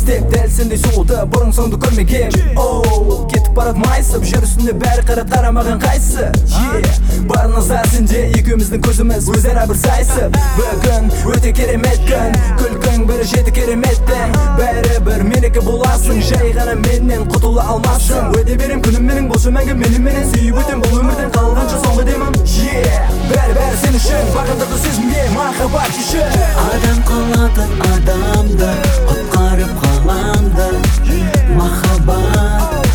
іздеп дәл сендей сұлуды бұрын соңды көрмеген. Оу, кетіп барады майысып, жер үстінде бәрі қарамаған қайсы. Бар назар сенде, екеуміздің көзіміз өзара бір сайысып. Бүгін өте керемет күн, күлкің бір жеті кереметтен. Бәрі бір мереке боласың, жай ғана менен құтыла алмассың. Өте берем күнім менің, болшы мәңгі меніменен. Сүйіп өтем бұл өмірден қалғанша соңғы демім. Бәрі сен үшін, бағындырды сезімге махаббат үшін. Адам қылатын адамды құтқарып қаламды махаббат.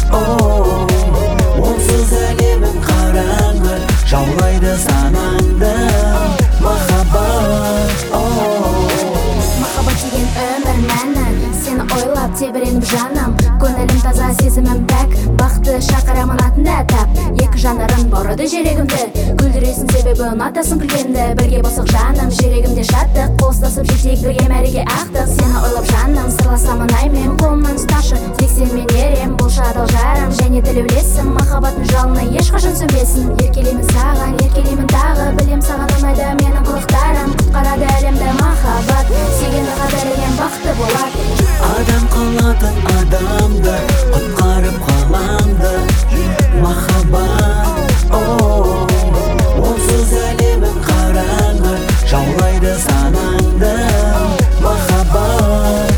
Онсыз әлемім қараңғы, жаулайды санаңды махаббат. Махаббат деген өмір мәні, сені ойлап тебіреніп жаным. Көңілім таза, сезімім пәк, бақты шақырамын атында тап. Екі жанарын бұрыды жүрегімді, күлдіресің себебі ұнатасың күлгенді. Бірге болсақ жаным, жүрегімде шаттық, қостасып жетейік бірге мәреге ақтық. Сені ойлап жаным, сырласамын аймен, қолымнан ұсташы, тек сен мен ерем, болшы адал жарым және тілеулесім. Махаббаттың жалыны ешқашан сөнбесін, еркелеймін саған, еркелеймін тағы. Білем саған ұнайды менің қылықтарым, құтқарады әлемді махаббат. Сүйгенді қадірлеген бақытты болады. Адам қылатын адамды құтқарып қаламды махаббат. Онсыз әлемім қараңғы, жаулайды санаңды махаббат.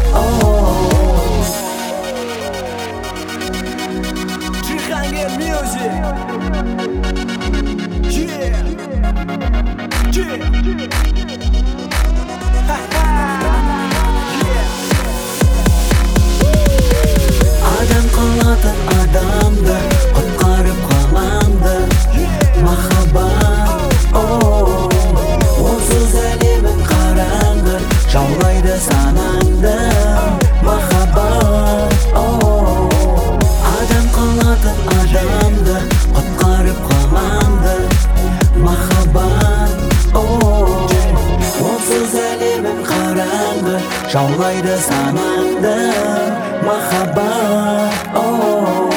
Jihangir Music. Адам қылатын адамды құтқарып қаламды махаббат. Онсыз әлемім қараңғы, жаулайды санаңды махаббат. Адам қылатын адамды құтқарып қаламды махаббат. Онсыз әлемім қараңғы, жаулайды санаңды махаббат.